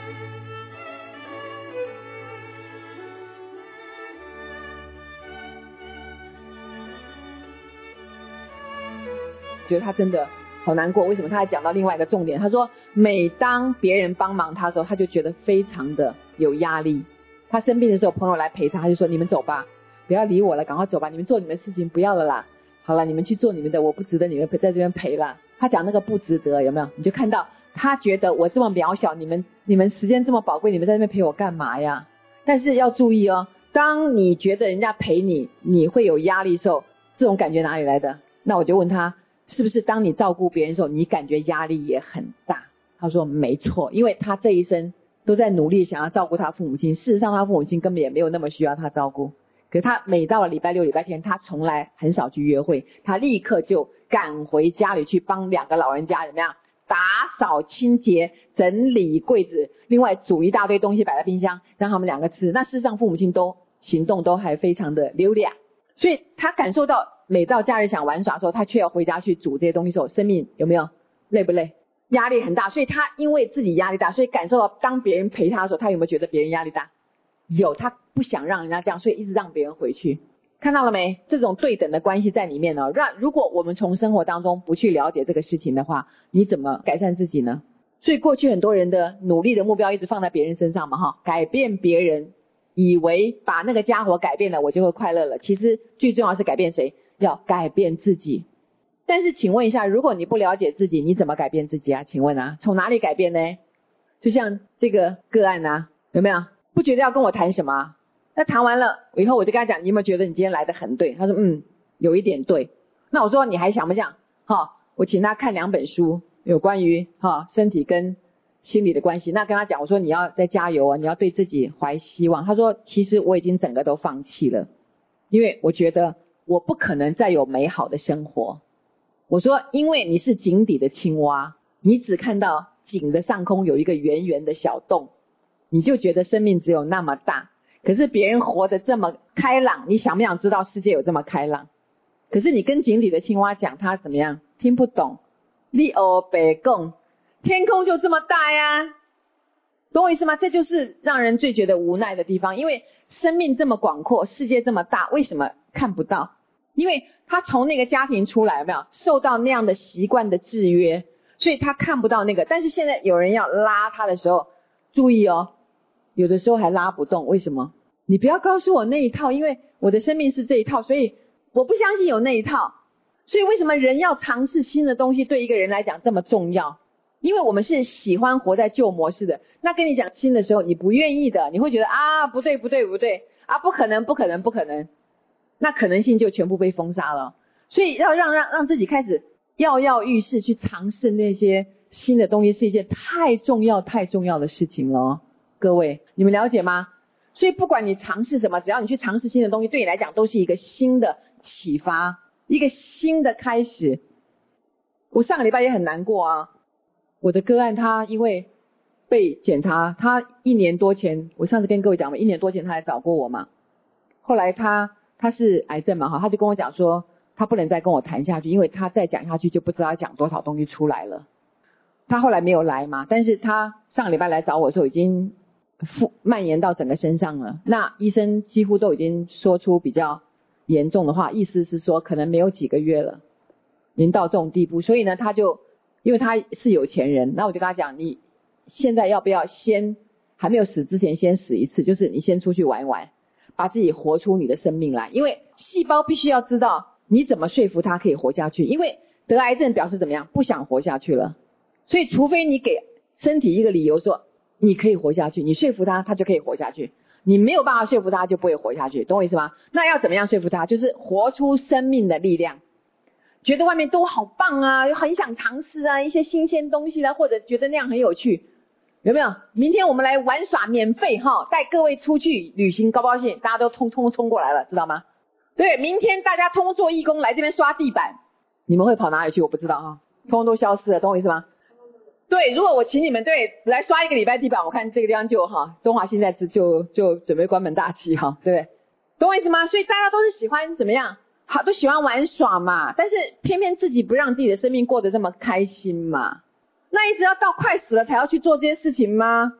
觉得他真的好难过。为什么？他还讲到另外一个重点，他说每当别人帮忙他的时候，他就觉得非常的有压力。他生病的时候，朋友来陪他，他就说你们走吧，不要理我了，赶快走吧，你们做你们的事情，不要了啦，好了，你们去做你们的，我不值得你们在这边陪了。他讲那个不值得，有没有？你就看到他觉得我这么渺小，你们时间这么宝贵，你们在那边陪我干嘛呀？但是要注意哦，当你觉得人家陪你，你会有压力的时候，这种感觉哪里来的？那我就问他，是不是当你照顾别人的时候，你感觉压力也很大？他说没错，因为他这一生都在努力想要照顾他父母亲，事实上他父母亲根本也没有那么需要他照顾。可是他每到了礼拜六礼拜天，他从来很少去约会，他立刻就赶回家里去帮2个老人家怎么样打扫清洁整理柜子，另外煮一大堆东西摆在冰箱让他们2个吃。那事实上父母亲都行动都还非常的流利，所以他感受到每到假日想玩耍的时候，他却要回家去煮这些东西的时候，生命有没有累不累？压力很大。所以他因为自己压力大，所以感受到当别人陪他的时候，他有没有觉得别人压力大？有，他不想让人家这样，所以一直让别人回去。看到了没？这种对等的关系在里面哦。如果我们从生活当中不去了解这个事情的话，你怎么改善自己呢？所以过去很多人的努力的目标一直放在别人身上嘛，改变别人，以为把那个家伙改变了我就会快乐了。其实最重要是改变谁？要改变自己。但是请问一下，如果你不了解自己，你怎么改变自己啊？请问啊，从哪里改变呢？就像这个个案啊，有没有？不觉得要跟我谈什么啊？那谈完了以后，我就跟他讲，你有没有觉得你今天来得很对？他说有一点对。那我说你还想不想我请他看2本书，有关于身体跟心理的关系。那跟他讲，我说你要再加油啊，你要对自己怀希望。他说其实我已经整个都放弃了，因为我觉得我不可能再有美好的生活。我说因为你是井底的青蛙，你只看到井的上空有一个圆圆的小洞，你就觉得生命只有那么大。可是别人活得这么开朗，你想不想知道世界有这么开朗？可是你跟井底的青蛙讲，他怎么样？听不懂。你黑白讲，天空就这么大呀，懂我意思吗？这就是让人最觉得无奈的地方。因为生命这么广阔，世界这么大，为什么看不到？因为他从那个家庭出来，有没有受到那样的习惯的制约，所以他看不到那个。但是现在有人要拉他的时候，注意哦，有的时候还拉不动。为什么？你不要告诉我那一套，因为我的生命是这一套，所以我不相信有那一套。所以为什么人要尝试新的东西对一个人来讲这么重要？因为我们是喜欢活在旧模式的。那跟你讲新的时候你不愿意的，你会觉得不对啊，不可能，那可能性就全部被封杀了。所以要让自己开始跃跃欲试，去尝试那些新的东西，是一件太重要的事情了。各位你们了解吗？所以不管你尝试什么，只要你去尝试新的东西，对你来讲都是一个新的启发，一个新的开始。我上个礼拜也很难过啊，我的个案他因为被检查，他1年多前，我上次跟各位讲嘛，1年多前他来找过我嘛。后来他是癌症嘛，他就跟我讲说他不能再跟我谈下去，因为他再讲下去就不知道要讲多少东西出来了。他后来没有来嘛，但是他上个礼拜来找我的时候已经蔓延到整个身上了。那医生几乎都已经说出比较严重的话，意思是说可能没有几个月了，已经到这种地步。所以呢，他就因为他是有钱人，那我就跟他讲，你现在要不要先还没有死之前先死一次，就是你先出去玩一玩，把自己活出你的生命来。因为细胞必须要知道你怎么说服他可以活下去，因为得癌症表示怎么样？不想活下去了。所以除非你给身体一个理由说你可以活下去，你说服他，他就可以活下去。你没有办法说服他，就不会活下去，懂我意思吗？那要怎么样说服他？就是活出生命的力量。觉得外面都好棒啊，很想尝试啊一些新鲜东西啦，或者觉得那样很有趣，有没有？明天我们来玩耍，免费带各位出去旅行，高不高兴？大家都冲过来了，知道吗？对，明天大家通做义工来这边刷地板，你们会跑哪里去？我不知道通都消失了，懂我意思吗？对，如果我请你们来刷1个礼拜地板，我看这个地方就中华现在就准备关门大吉对不对？懂我意思吗？所以大家都是喜欢怎么样？好，都喜欢玩耍嘛，但是偏偏自己不让自己的生命过得这么开心嘛。那一直要到快死了才要去做这些事情吗？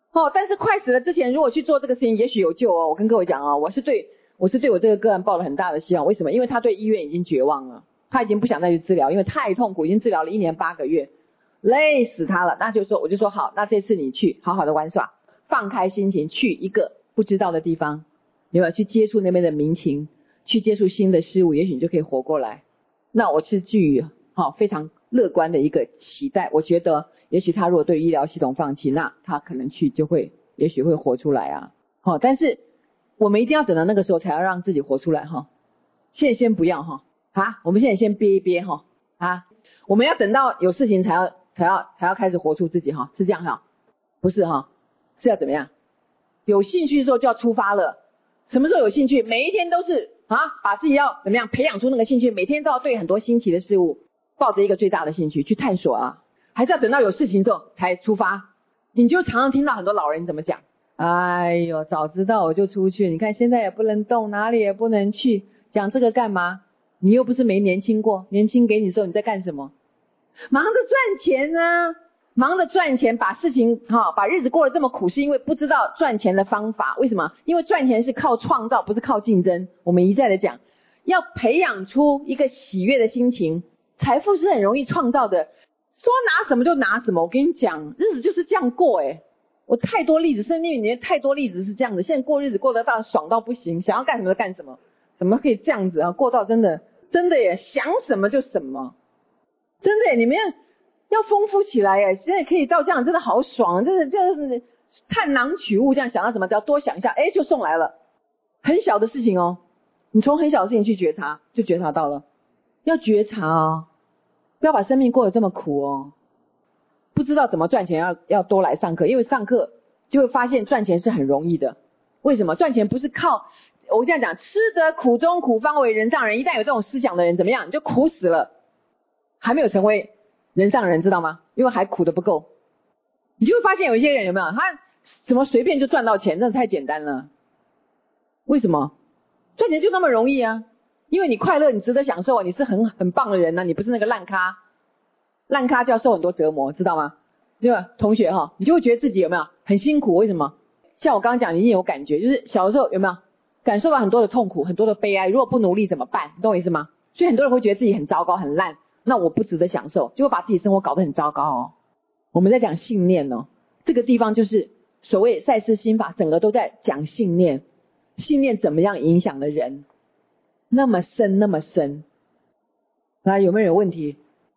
但是快死了之前如果去做这个事情也许有救哦。我跟各位讲哦，我是对我这个个案抱了很大的希望。为什么？因为他对医院已经绝望了，他已经不想再去治疗，因为太痛苦，已经治疗了1年8个月，累死他了。那就说我就说好，那这次你去好好的玩耍，放开心情，去一个不知道的地方，有没有去接触那边的民情，去接触新的事物，也许你就可以活过来。那我是具于非常乐观的一个期待，我觉得也许他如果对医疗系统放弃，那他可能去就会也许会活出来啊。但是我们一定要等到那个时候才要让自己活出来现在先不要我们现在先憋一憋我们要等到有事情才要开始活出自己是这样不是是要怎么样？有兴趣的时候就要出发了。什么时候有兴趣？每一天都是把自己要怎么样培养出那个兴趣，每天都要对很多新奇的事物抱着一个最大的兴趣去探索还是要等到有事情之后才出发？你就常常听到很多老人怎么讲，哎呦早知道我就出去，你看现在也不能动，哪里也不能去，讲这个干嘛？你又不是没年轻过，年轻给你的时候你在干什么？忙着赚钱啊，忙着赚钱，把事情把日子过得这么苦，是因为不知道赚钱的方法。为什么？因为赚钱是靠创造，不是靠竞争。我们一再的讲，要培养出一个喜悦的心情，财富是很容易创造的，说拿什么就拿什么。我跟你讲，日子就是这样过我太多例子，生命里面太多例子是这样的。现在过日子过得到爽到不行，想要干什么就干什么，怎么可以这样子过到真的耶，想什么就什么，真的耶，你们要丰富起来耶。现在可以到这样真的好爽，真的就是探囊取物，这样想到什么只要多想一下就送来了。很小的事情你从很小的事情去觉察，就觉察到了。要觉察不要把生命过得这么苦不知道怎么赚钱要多来上课，因为上课就会发现赚钱是很容易的。为什么？赚钱不是靠我这样讲，吃得苦中苦方为人上人。一旦有这种思想的人怎么样？你就苦死了，还没有成为人上人，知道吗？因为还苦得不够。你就会发现有一些人有没有，他怎么随便就赚到钱，真的太简单了。为什么？赚钱就那么容易啊？因为你快乐，你值得享受你是很棒的人你不是那个烂咖。烂咖就要受很多折磨，知道吗？对吧？同学你就会觉得自己有没有很辛苦？为什么？像我刚刚讲，你一定有感觉，就是小的时候有没有感受到很多的痛苦，很多的悲哀，如果不努力怎么办？你懂我意思吗？所以很多人会觉得自己很糟糕很烂，那我不值得享受，就会把自己生活搞得很糟糕我们在讲信念这个地方就是所谓赛斯心法，整个都在讲信念。信念怎么样影响了人，那么深那么深。有没有人有问题？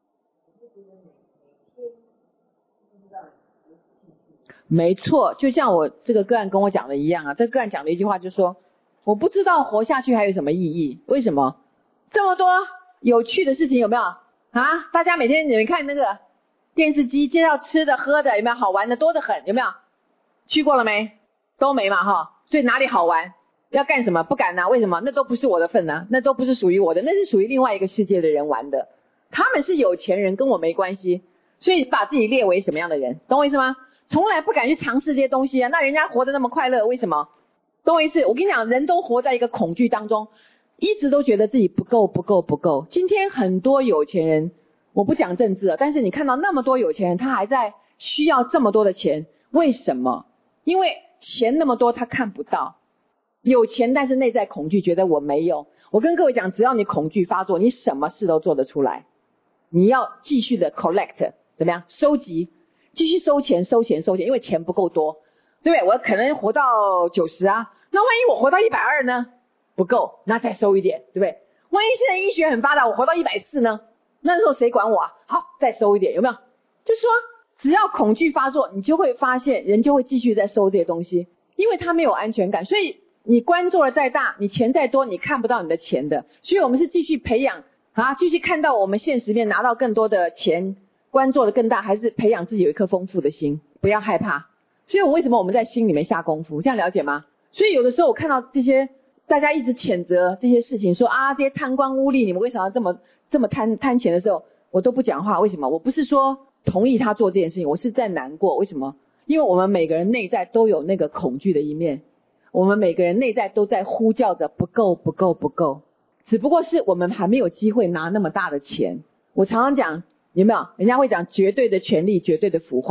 没错，就像我这个个案跟我讲的一样这个个案讲的一句话就是说，我不知道活下去还有什么意义。为什么？这么多有趣的事情有没有大家每天你们看那个电视机介绍吃的喝的，有没有好玩的多得很？有没有去过了没？都没嘛所以哪里好玩？要干什么？不敢为什么？那都不是我的份那都不是属于我的，那是属于另外一个世界的人玩的。他们是有钱人，跟我没关系。所以把自己列为什么样的人，懂我意思吗？从来不敢去尝试这些东西那人家活得那么快乐，为什么？懂我意思？我跟你讲，人都活在一个恐惧当中，一直都觉得自己不够不够不够。今天很多有钱人，我不讲政治但是你看到那么多有钱人，他还在需要这么多的钱，为什么？因为钱那么多他看不到，有钱但是内在恐惧，觉得我没有。我跟各位讲，只要你恐惧发作，你什么事都做得出来。你要继续的 collect， 怎么样？收集，继续收钱，因为钱不够多，对不对？我可能活到90那万一我活到120呢？不够，那再收一点，对不对？万一现在医学很发达，我活到140呢？那时候谁管我好，再收一点，有没有？就是说只要恐惧发作，你就会发现人就会继续在收这些东西，因为他没有安全感。所以你官做的再大，你钱再多，你看不到你的钱的。所以我们是继续培养继续看到我们现实面拿到更多的钱，官做的更大，还是培养自己有一颗丰富的心，不要害怕。所以为什么我们在心里面下功夫，这样了解吗？所以有的时候我看到这些大家一直谴责这些事情，说这些贪官污吏，你们为什么要这么贪钱的时候，我都不讲话。为什么？我不是说同意他做这件事情，我是在难过。为什么？因为我们每个人内在都有那个恐惧的一面，我们每个人内在都在呼叫着不够不够不够，只不过是我们还没有机会拿那么大的钱。我常常讲，有没有人家会讲绝对的权力，绝对的腐化，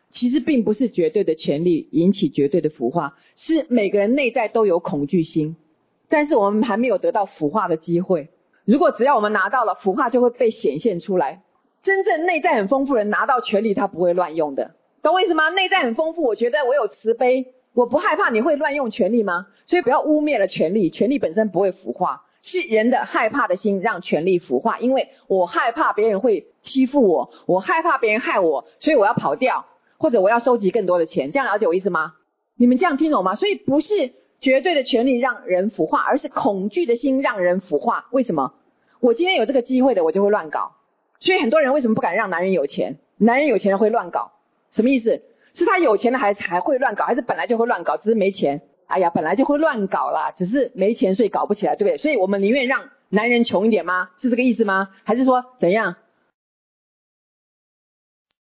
其实并不是绝对的权力引起绝对的腐化，是每个人内在都有恐惧心，但是我们还没有得到腐化的机会。如果只要我们拿到了，腐化就会被显现出来。真正内在很丰富的人拿到权力，他不会乱用的，懂我意思吗？内在很丰富，我觉得我有慈悲，我不害怕你会乱用权力吗？所以不要污蔑了权力，权力本身不会腐化，是人的害怕的心让权力腐化。因为我害怕别人会欺负我，我害怕别人害我，所以我要跑掉，或者我要收集更多的钱。这样了解我意思吗？你们这样听懂吗？所以不是绝对的权力让人腐化，而是恐惧的心让人腐化。为什么？我今天有这个机会的，我就会乱搞。所以很多人为什么不敢让男人有钱？男人有钱的会乱搞，什么意思？是他有钱的还会乱搞，还是本来就会乱搞，只是没钱？哎呀，本来就会乱搞啦，只是没钱所以搞不起来，对不对？所以我们宁愿让男人穷一点吗？是这个意思吗？还是说怎样？